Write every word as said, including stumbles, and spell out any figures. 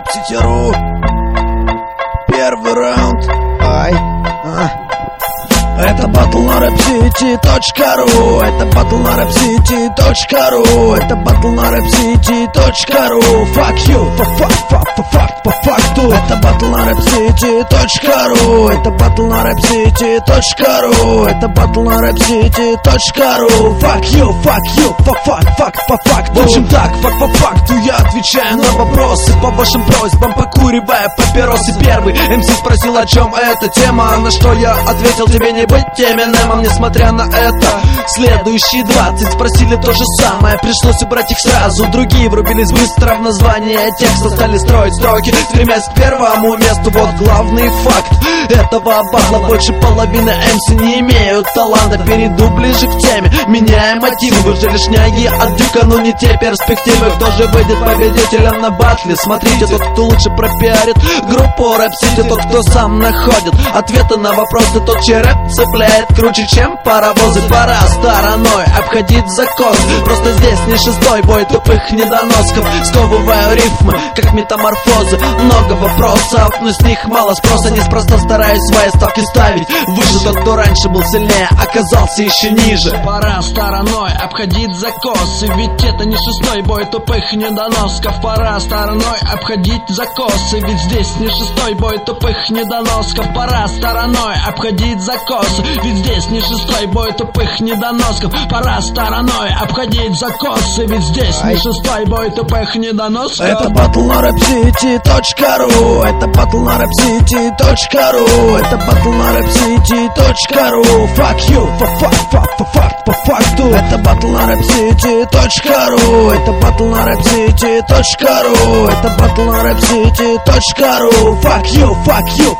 рэп-сити.ру. Первый раунд. Ай, а. Это батл на рэп-сити.ру. Это батл на рэп-сити.ру. Это батл на рэп-сити.ру. Fuck you, fuck, fuck, fuck, fuck, по факту. Это батл на рэп-сити.ру. Это батл на рэп-сити.ру. Это батл на рэп-сити.ру. Fuck you, fuck you, fuck, fuck, fuck, по факту. В общем так, fuck, по факту. Я отвечаю на вопросы по вашим просьбам, покуривая папиросы. Первый эм си спросил, о чем эта тема, на что я ответил: тебе не быть Эминемом, несмотря на это. Следующие двадцать спросили то же самое, пришлось убрать их сразу. Другие врубились быстро в название текста, стали строить строки, стремясь к первому месту. Вот главный факт этого батла: больше половины эм си не имеют таланта. Перейду ближе к теме, меняя мотивы. Вы же лишняги от дюка, но не те перспективы. Кто же выйдет победителем на батле? Смотрите, тот, кто лучше пропиарит группу рэп-сити, тот, кто сам находит ответы на вопросы, тот, чей рэп цепляет круче, чем паровозы. Пора стороной обходить закос. Просто здесь не шестой бой тупых недоносков. Сковываю рифмы, как метаморфозы. Много вопросов, но с них мало спроса. Неспроста стараюсь свои ставки ставить выше. Тот, кто раньше был сильнее, оказался еще ниже. Пора стороной обходить закосы, ведь это не шестой бой тупых недоносков. Пора стороной обходить закосы, ведь здесь не шестой бой тупых недоносков. Пора стороной обходить закосы, ведь здесь не шестой бой тупых недоносков. Пора стороной обходить закосы, ведь здесь не шестой бой тупых недоносков. Это батл на рэп-сити.ру. Это батл на рэп-сити.ру. Это батл на рэп-сити.ру. Fuck you, fuck, fuck, fuck, fuck, fuck, по факту. Это батл на рэп-сити.ру. Это батл на рэп-сити.ру. Это батл на рэп-сити.ру. Fuck you, fuck you,